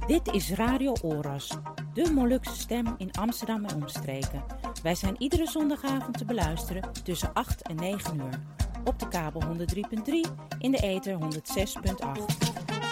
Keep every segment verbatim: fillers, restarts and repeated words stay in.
Dit is Radio Oras, de Molukse stem in Amsterdam en omstreken. Wij zijn iedere zondagavond te beluisteren tussen acht en negen uur. Op de kabel honderd drie punt drie, in de ether honderd zes punt acht.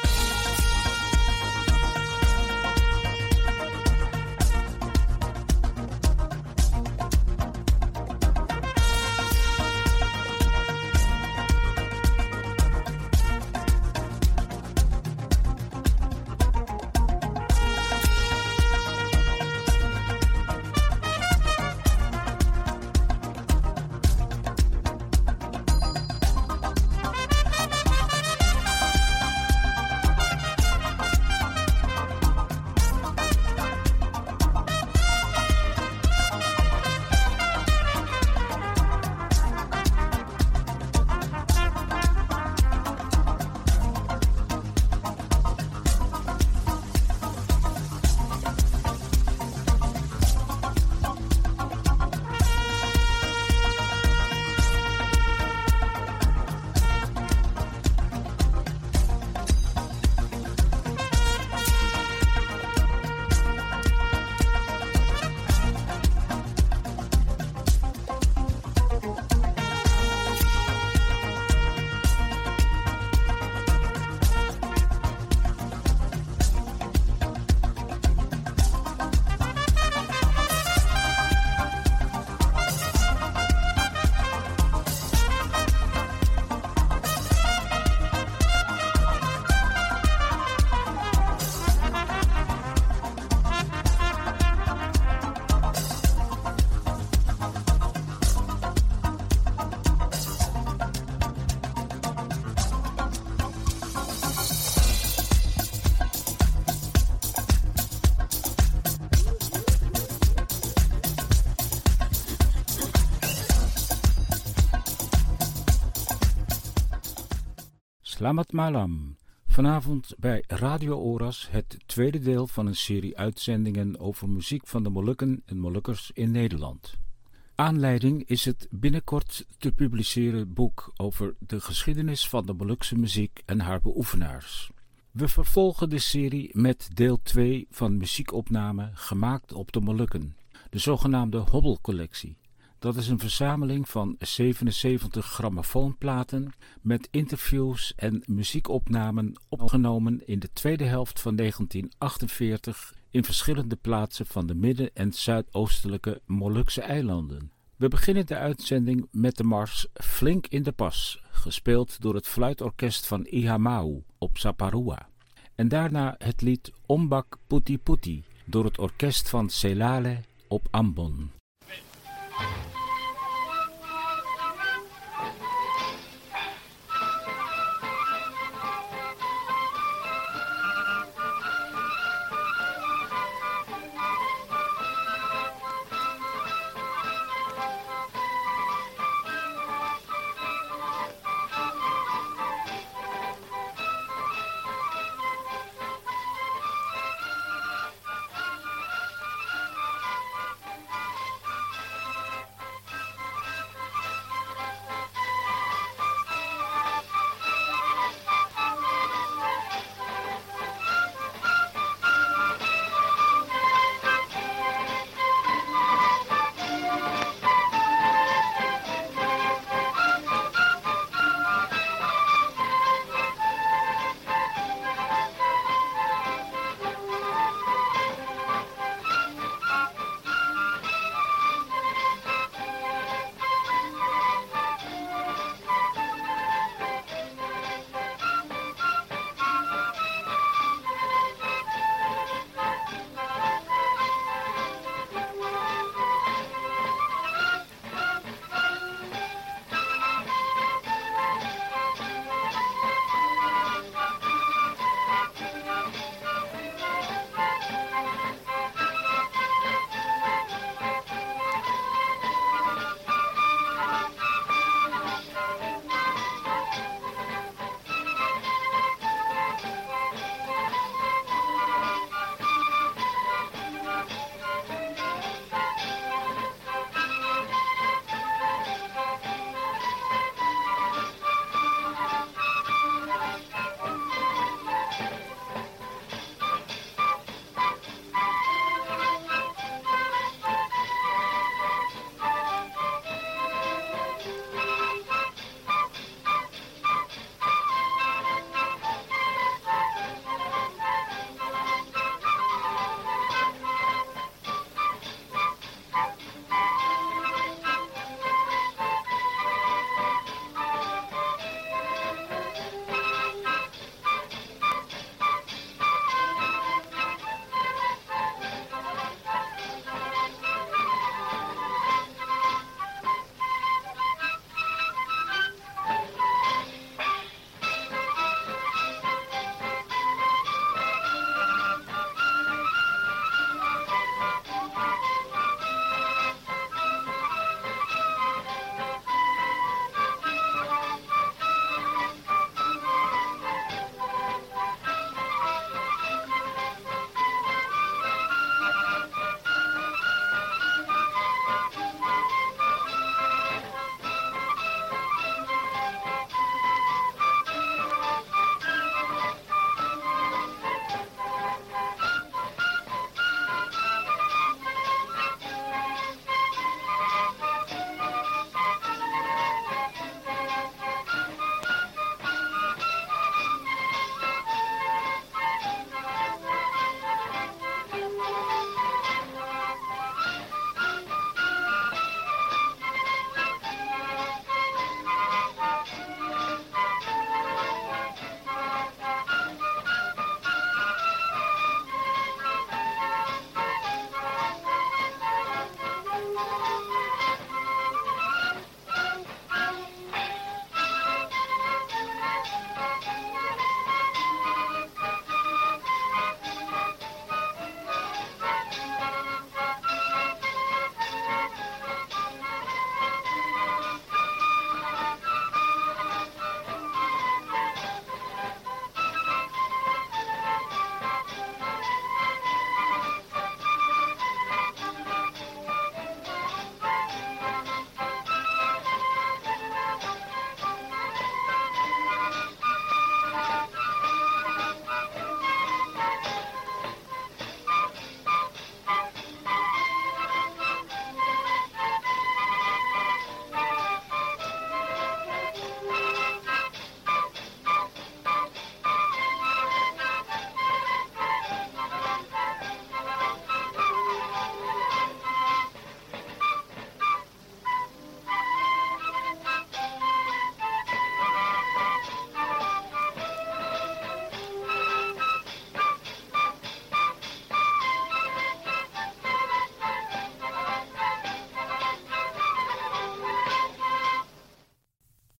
Selamat malam. Vanavond bij Radio Oras het tweede deel van een serie uitzendingen over muziek van de Molukken en Molukkers in Nederland. Aanleiding is het binnenkort te publiceren boek over de geschiedenis van de Molukse muziek en haar beoefenaars. We vervolgen de serie met deel twee van muziekopnamen gemaakt op de Molukken, de zogenaamde Hobbelcollectie. Dat is een verzameling van zevenenzeventig grammofoonplaten met interviews en muziekopnamen opgenomen in de tweede helft van negentien achtenveertig in verschillende plaatsen van de midden- en zuidoostelijke Molukse eilanden. We beginnen de uitzending met de mars Flink in de Pas, gespeeld door het fluitorkest van Ihamau op Saparua. En daarna het lied Ombak Puti Puti door het orkest van Selale op Ambon.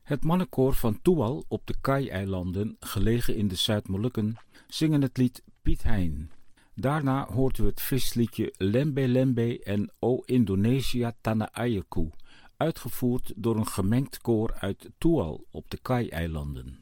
Het mannenkoor van Tual op de Kai-eilanden, gelegen in de Zuid-Molukken, zingen het lied Piet Hein. Daarna hoort u het visliedje Lembe Lembe en O Indonesia Tanah Airku, uitgevoerd door een gemengd koor uit Tual op de Kai-eilanden.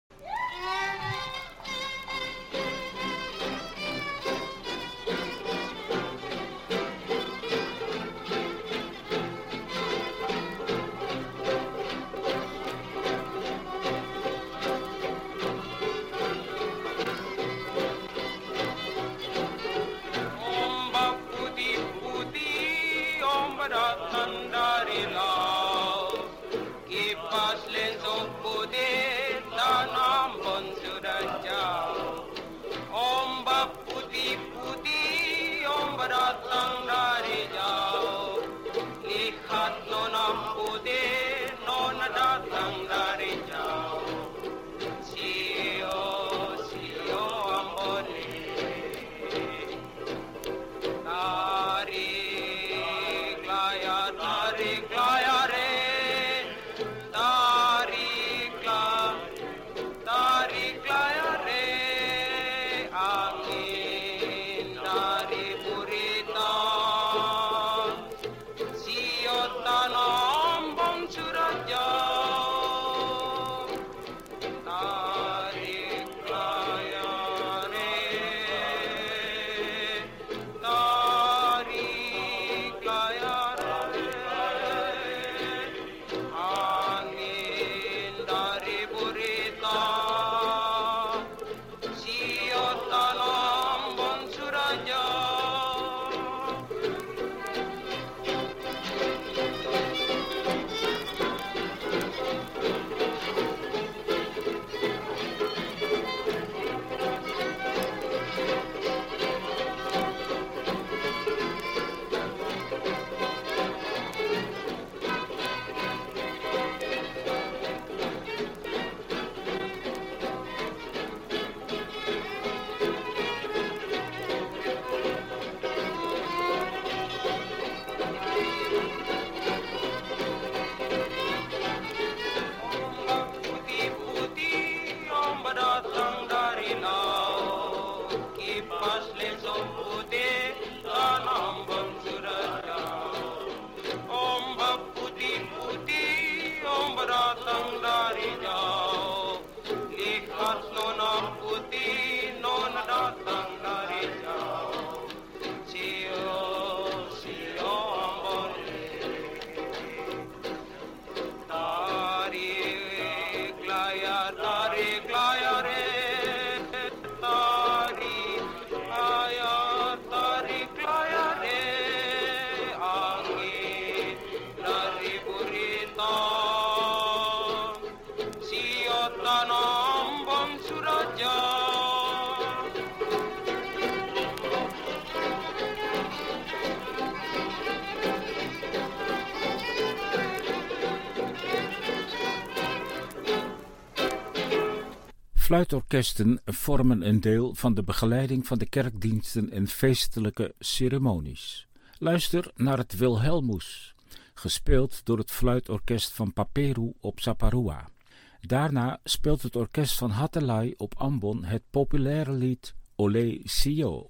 Fluitorkesten vormen een deel van de begeleiding van de kerkdiensten en feestelijke ceremonies. Luister naar het Wilhelmus, gespeeld door het fluitorkest van Paperu op Saparua. Daarna speelt het orkest van Hatalai op Ambon het populaire lied Ole Sio.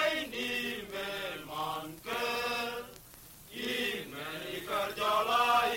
Jolai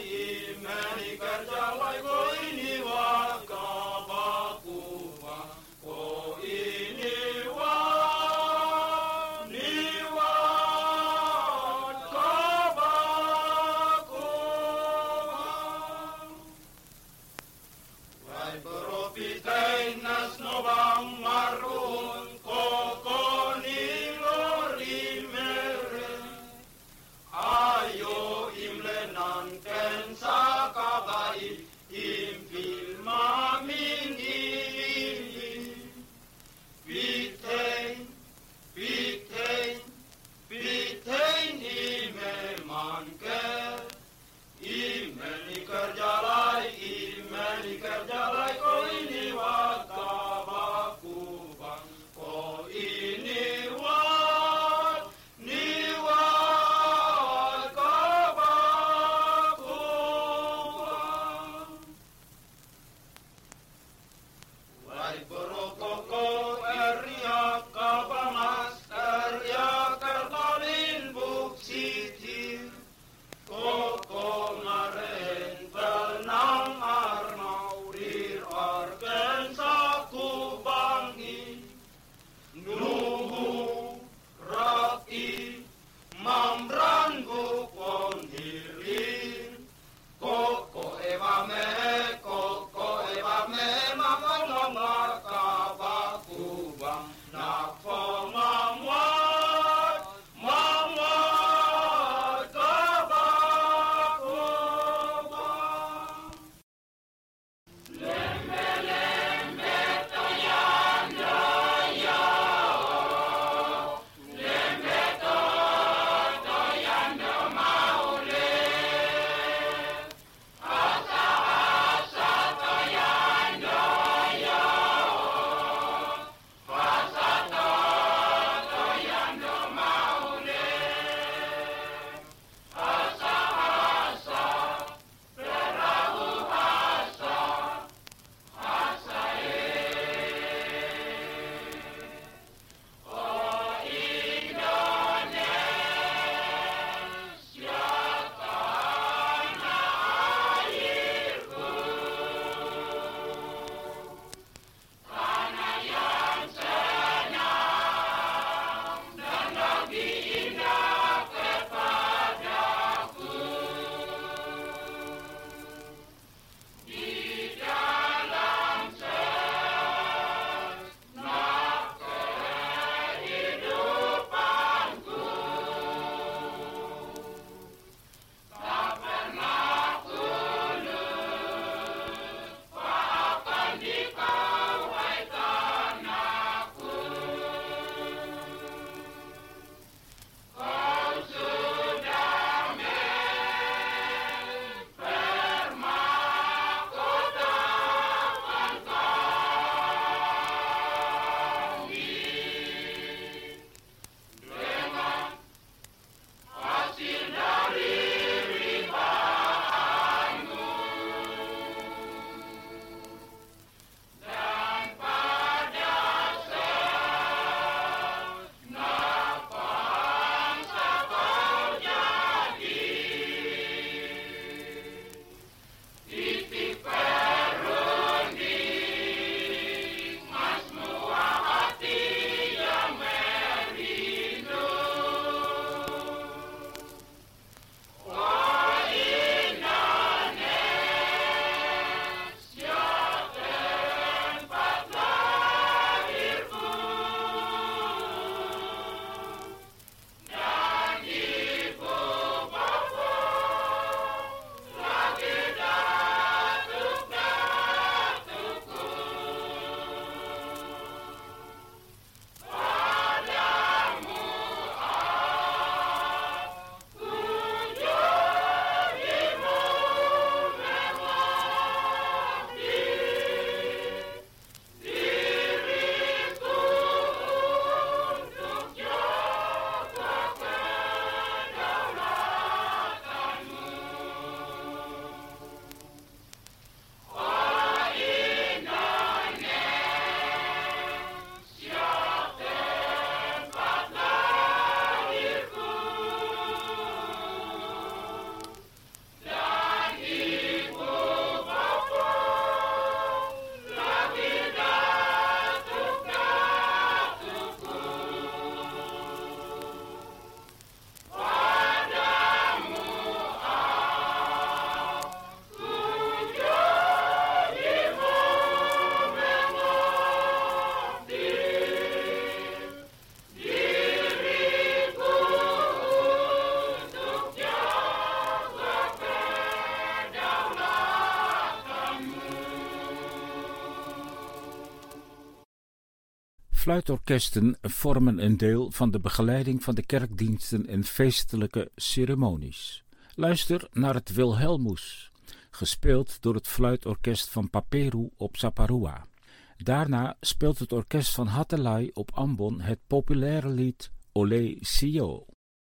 Fluitorkesten vormen een deel van de begeleiding van de kerkdiensten en feestelijke ceremonies. Luister naar het Wilhelmus, gespeeld door het fluitorkest van Paperu op Saparua. Daarna speelt het orkest van Hatelai op Ambon het populaire lied Ole Sio.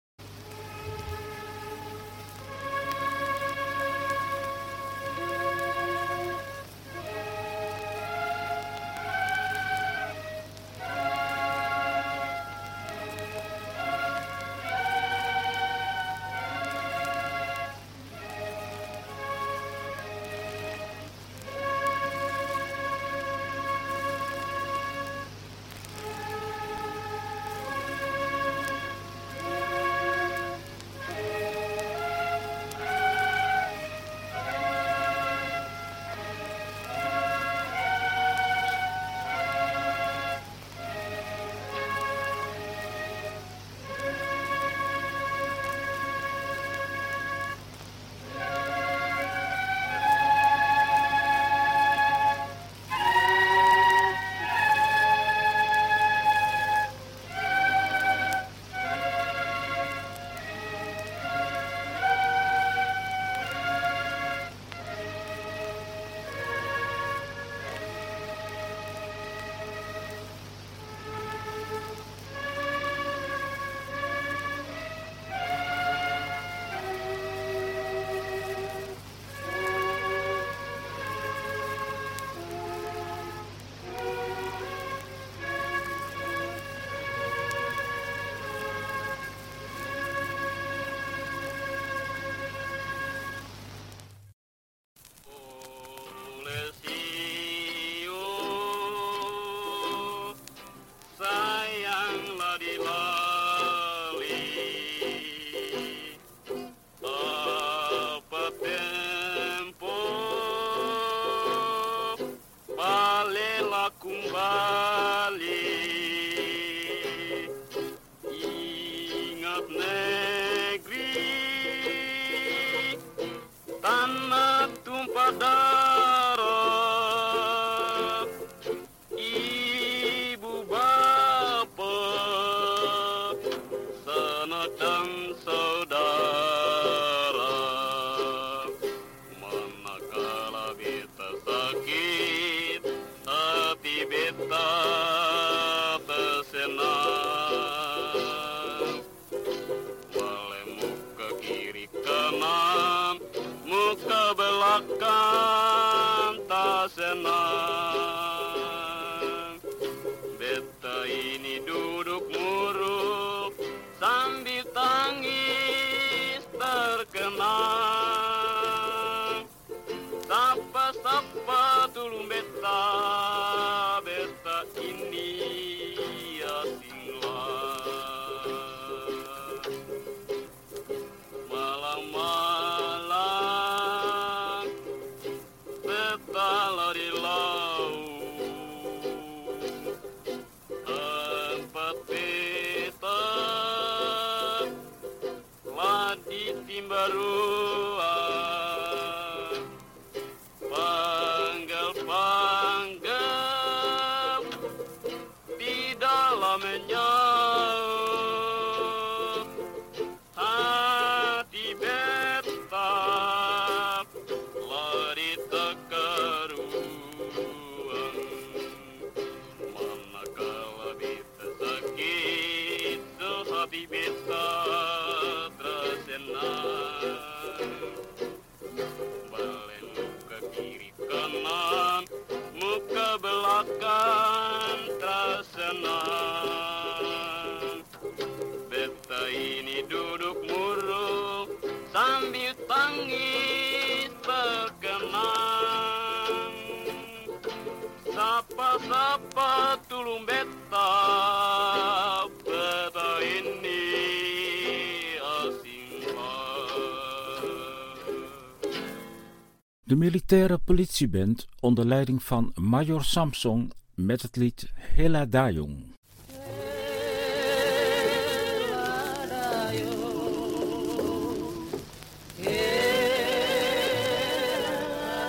De militaire politieband onder leiding van Major Samson met het lied Hela Dayung.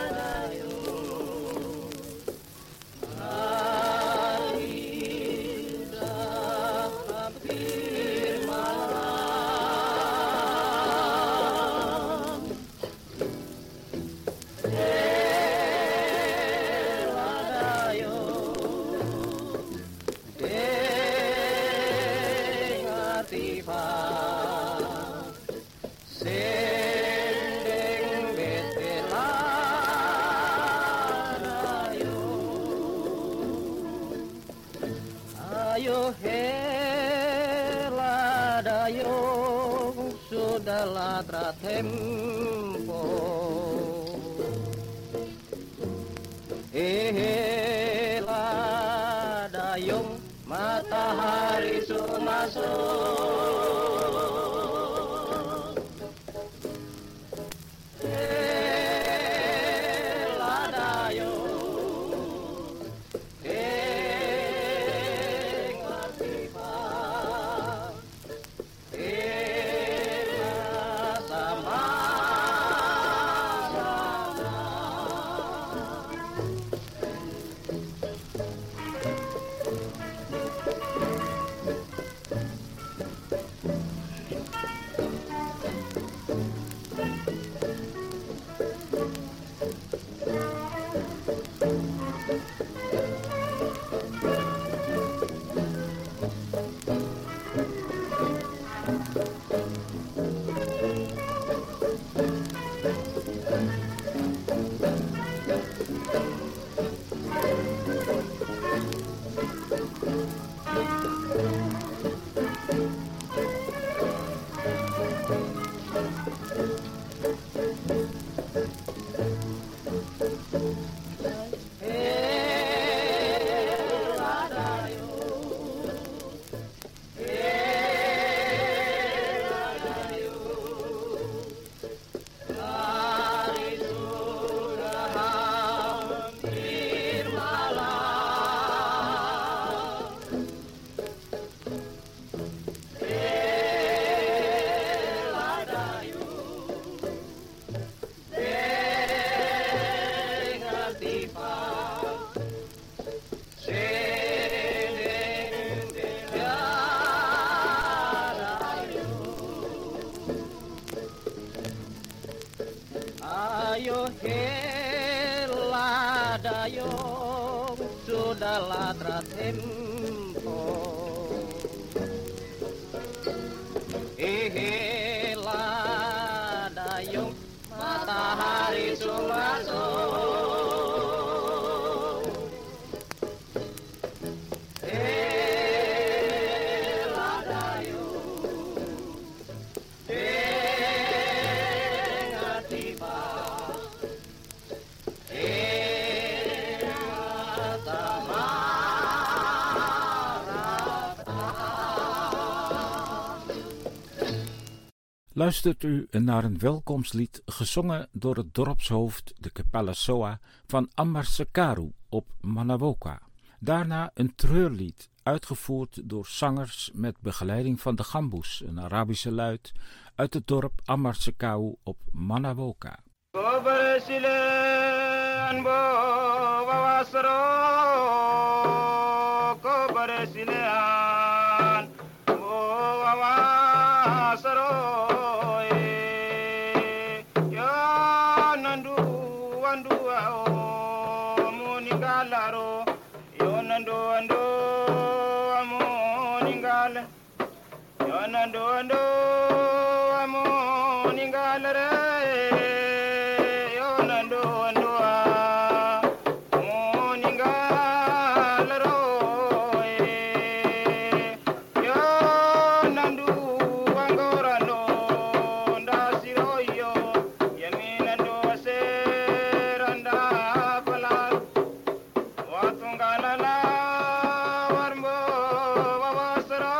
Hela tempo. Hela dayung matahari sumasuk. Ayo hela dayung sudah ladra tempo. Hela dayung matahari sumasuk. Luistert u naar een welkomstlied gezongen door het dorpshoofd de Kepala Soa van Amartsekaru op Manawoka. Daarna een treurlied uitgevoerd door zangers met begeleiding van de Gamboes, een Arabische luid uit het dorp Amartsekaru op Manawoka. Ando ando amo ningalare yo nando ando amo ningalaro yo nandu angora no ndasiro yo yamina ndo aseranda pala watungala warmo wawasara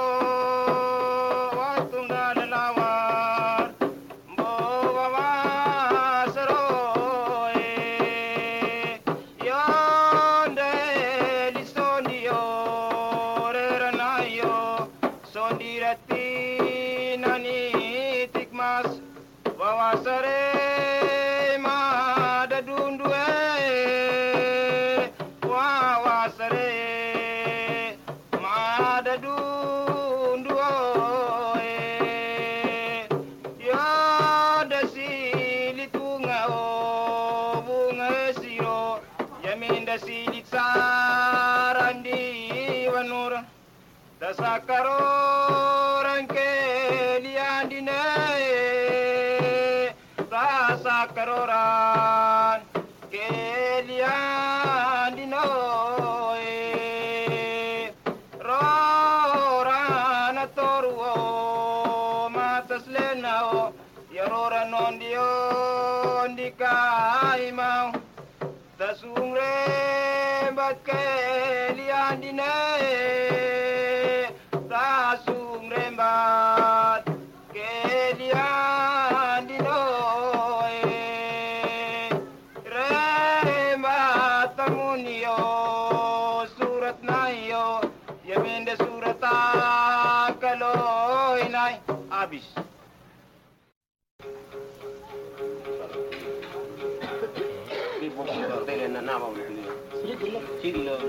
Sakaro ranke liandine sakaro ran ke liandino ro ran toru matas lenao yaro non dion di kai mau tasung rembat ke lian dine tasung rembat ke lian dinoe rembat tamunio surat nayo yaminde surata kaloy nay abis. Na nama begini. Sini lo.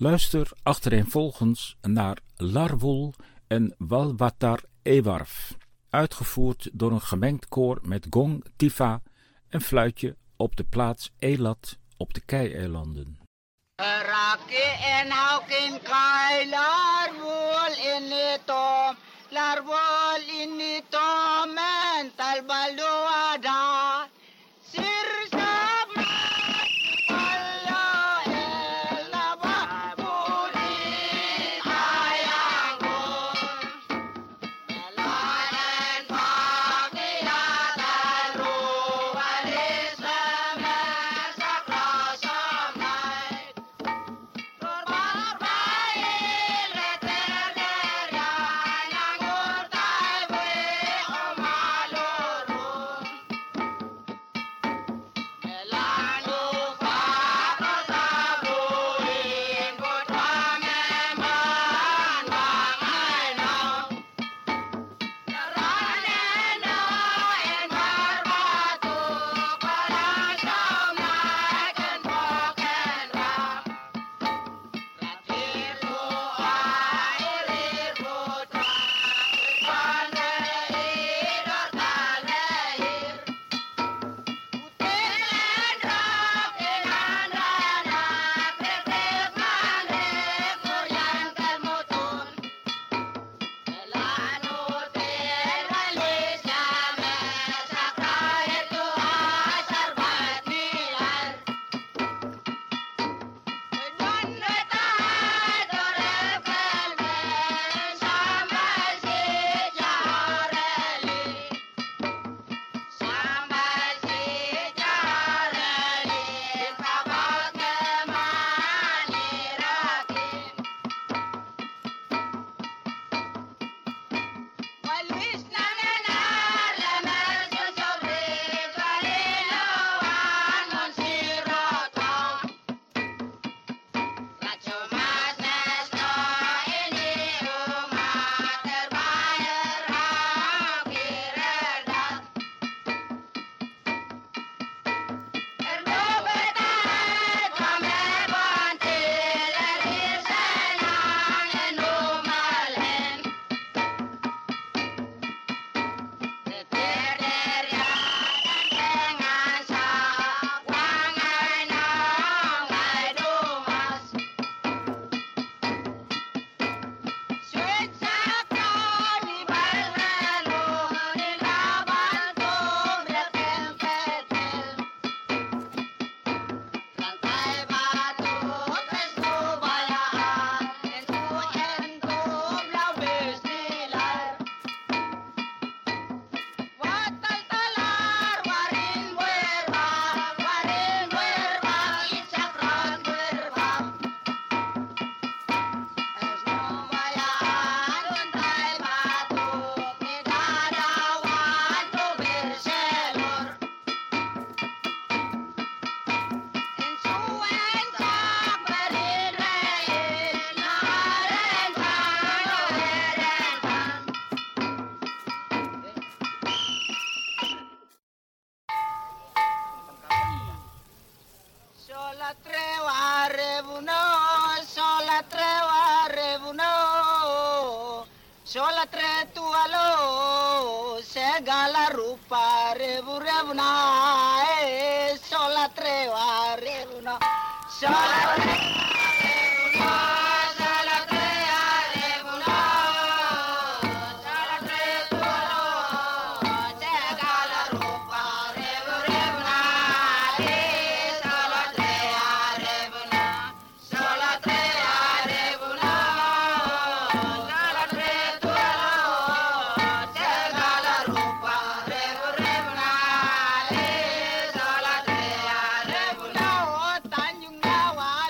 Luister achtereenvolgens naar Larwul en Walwatar Ewarf, uitgevoerd door een gemengd koor met gong, tifa en fluitje op de plaats Elat op de Kei-eilanden. Raki en haukin kai larvul inito, larvul inito mental baluada, sirsa Sola tre tu alo, segala rupa rebu rebuna, eh, sola tre wa rebuna, sola tre rebuna, sola tre wa rebuna, sola tre tu alo, segala rupa rebu rebuna, eh, sola tre wa rebuna, sola tre wa rebuna. Tanjung Jawa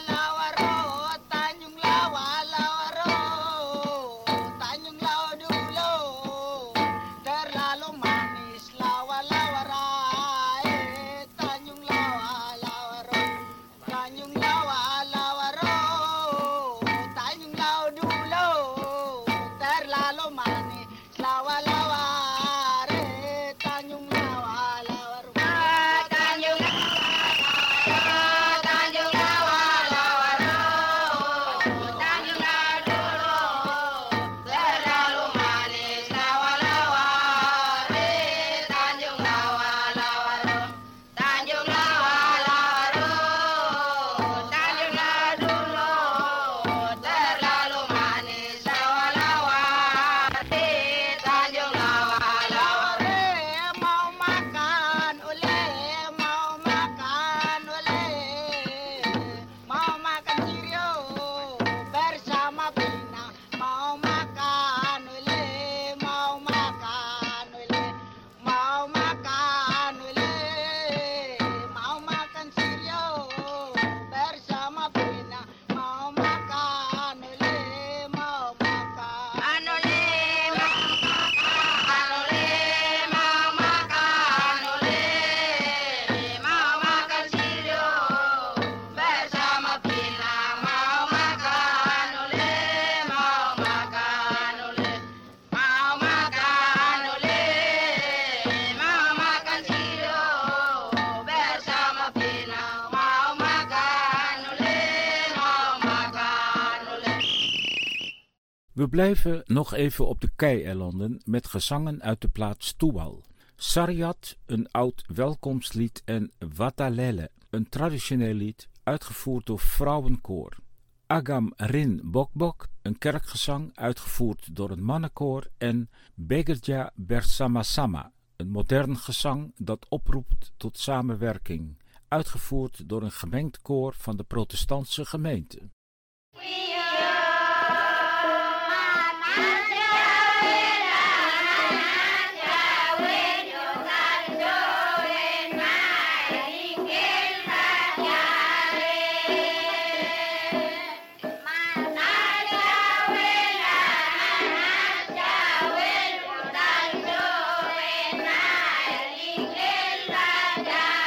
We blijven nog even op de Kei-eilanden met gezangen uit de plaats Tuwal. Sariat, een oud welkomstlied, en Watalele, een traditioneel lied, uitgevoerd door vrouwenkoor. Agam Rin Bokbok, een kerkgezang, uitgevoerd door een mannenkoor. En Begerja Bersamasama, een modern gezang dat oproept tot samenwerking, uitgevoerd door een gemengd koor van de protestantse gemeente.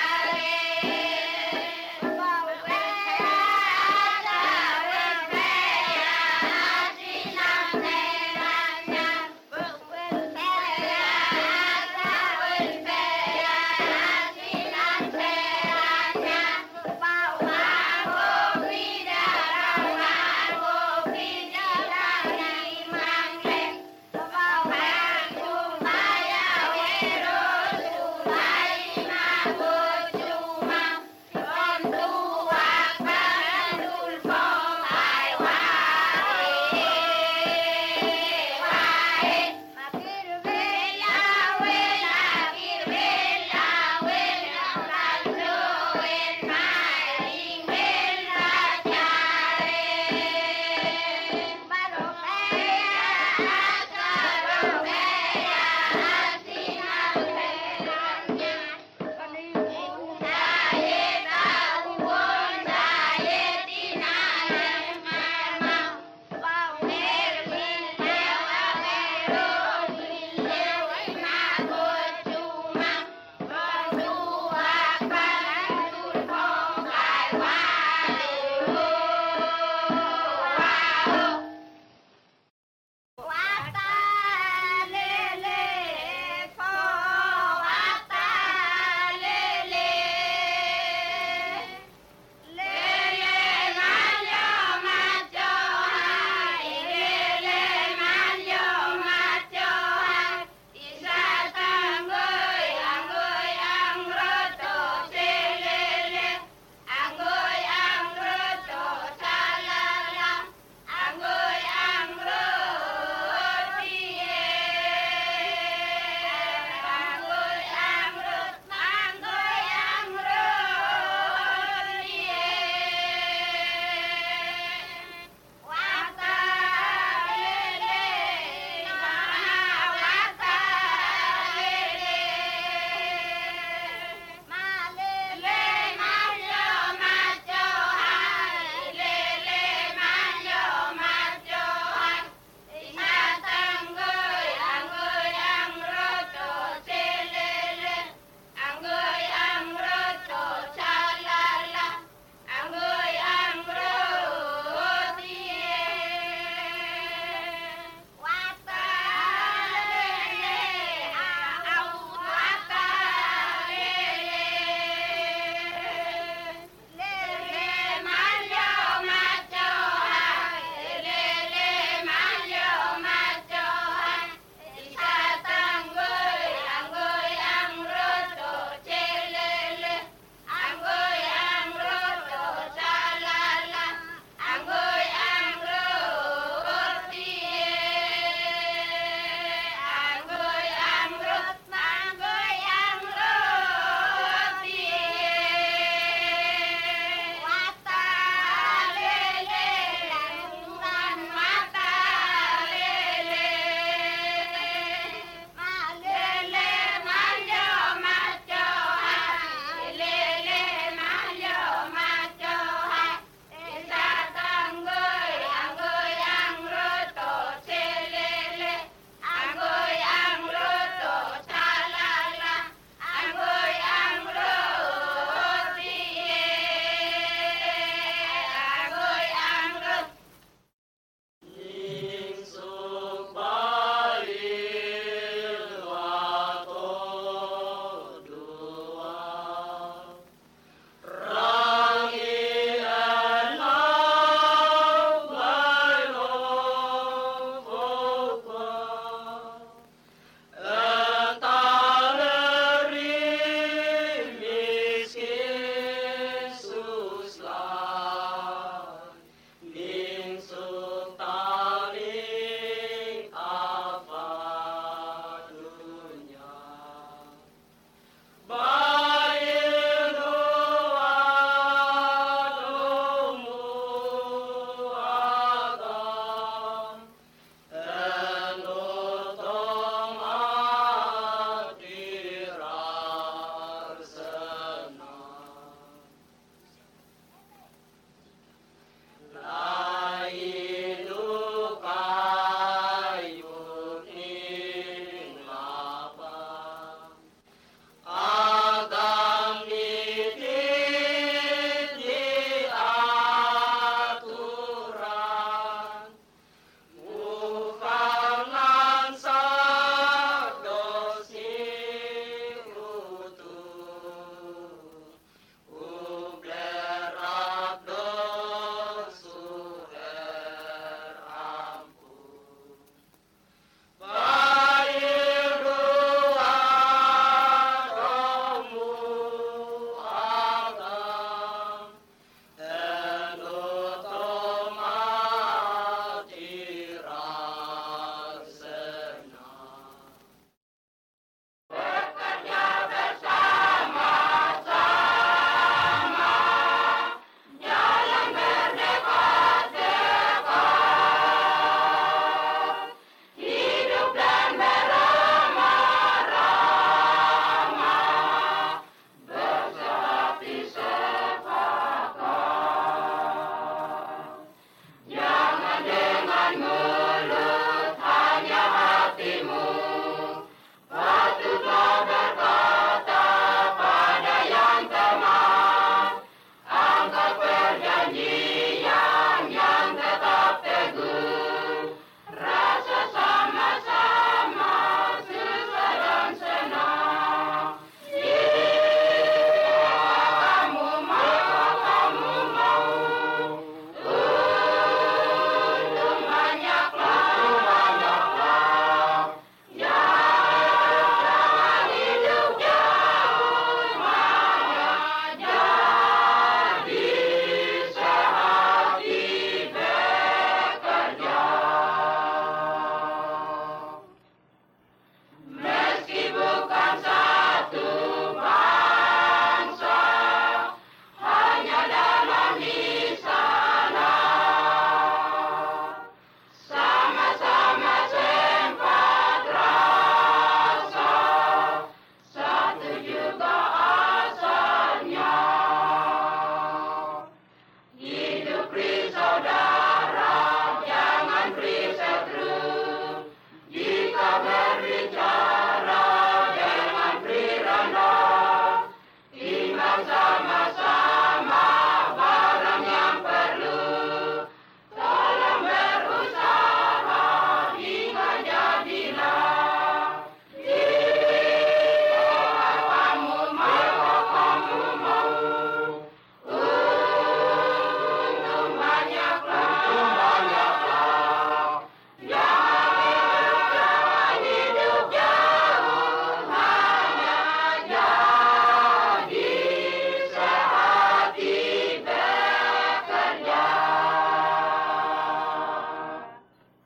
Bye.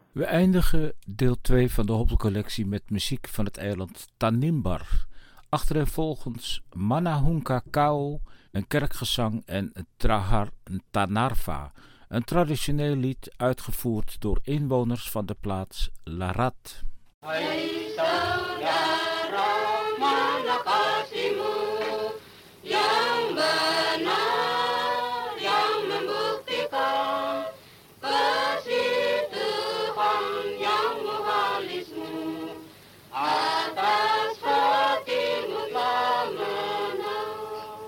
We eindigen deel twee van de hobbelcollectie met muziek van het eiland Tanimbar. Achtereenvolgens Manahunka Kao, een kerkgezang en Trahar Tanarva, een traditioneel lied uitgevoerd door inwoners van de plaats Larat. Hai saudara, mana kasihmu yang benar, yang membuktikan kasih Tuhan yang muhalismu atas hatimu telah menang.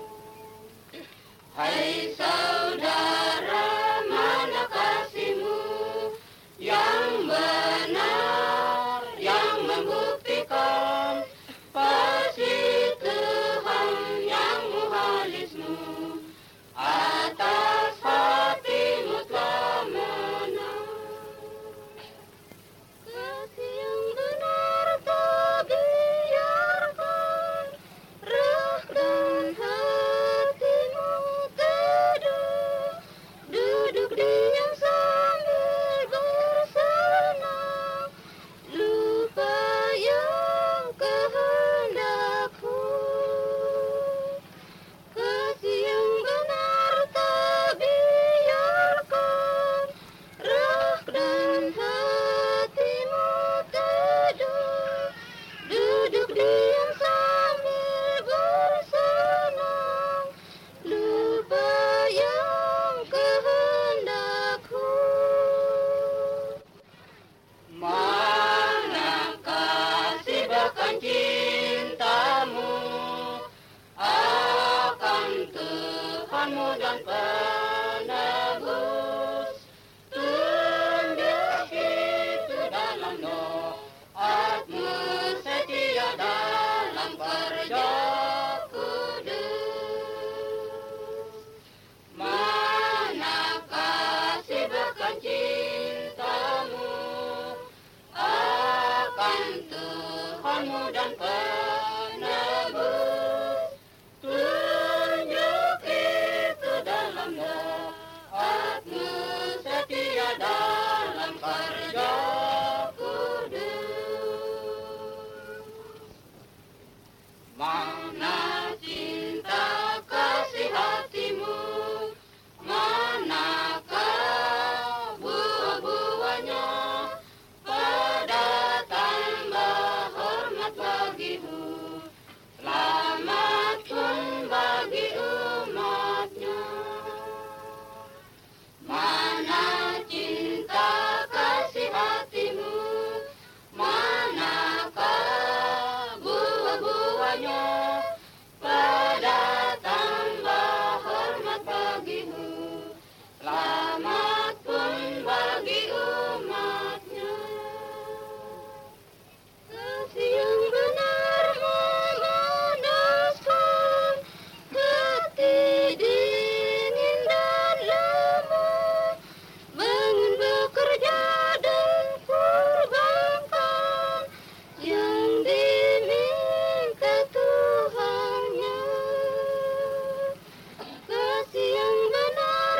Hai saudara, mana kasihmu yang benar, yang membuktikan kasih Tuhan yang muhalismu atas hatimu telah menang. Kasih yang benar tak biarkan roh dan hatimu teduh, duduk diam sambil bersenang, lupa yang kehendakku. Kasih yang benar tak biarkan roh dan hatimu teduh, duduk diam sambil bersenang, lupa yang kehendakku. Mana kasih bahkan cintamu akan Tuhanmu dan penebus, tunjuk itu dalam doamu setia dalam kerja kudus. Mana kasih bahkan cintamu akan Tuhanmu dan penebus, tunjuk itu dalam doamu setia dalam kerja kudus. Mana cinta kasih hatimu, manakah buah-buahnya, pada tambah hormat bagimu, selamat pun bagi umatnya. Mana cinta kasih hatimu, manakah buah-buahnya, pada tambah hormat bagimu, selamat pun bagi umatnya. Kasih yang benar memanaskan hati dingin dan lemah, bangun bekerja dan kurbankan yang diminta Tuhannya. Kasih yang benar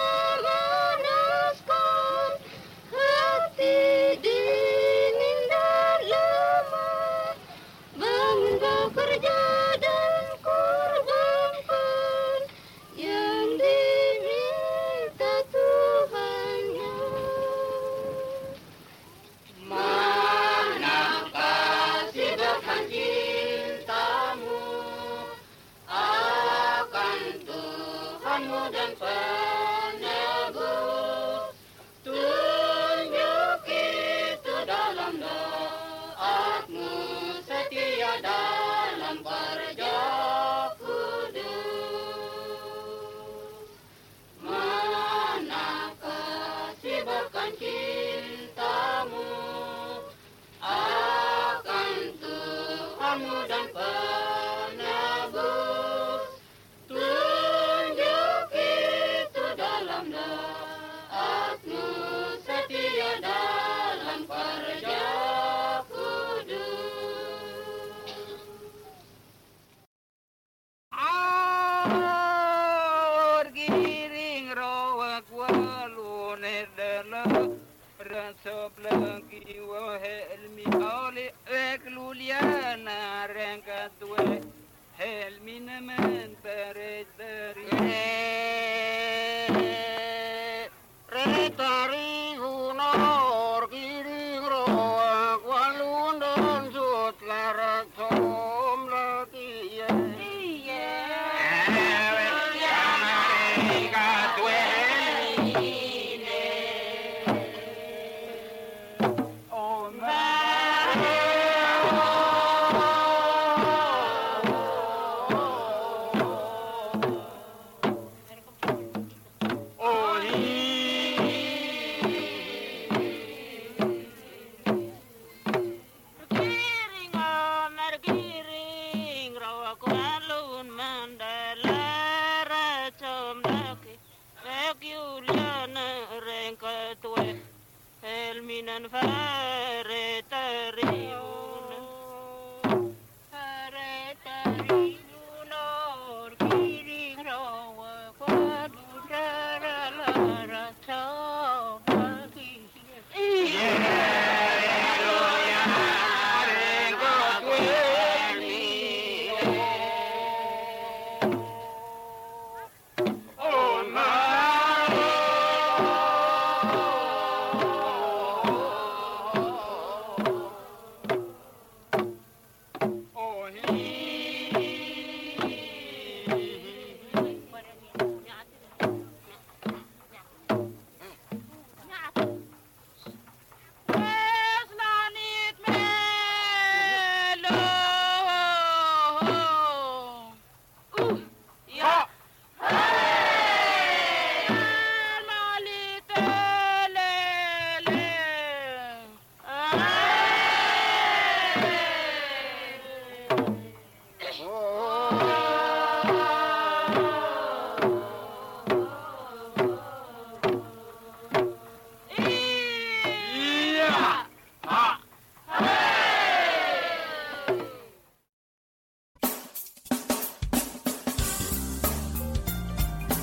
memanaskan hati dingin dan lemah, bangun bekerja dan kurbankan yang diminta Tuhannya. Mana kasih bahkan cintamu akan Tuhanmu dan penebus, tunjuk itu dalam doamu setia dalam kerja kudus. Mana kasih bahkan cintamu akan Tuhanmu dan penebus, tunjuk itu dalam doamu setia dalam kerja kudus. Aur giring rawak walune delek Rasoblaki wo helmi ole ek luliana renka tue helmi nemen peretari retari hunor kiring roa walundon sut larat som laki ye Minan fa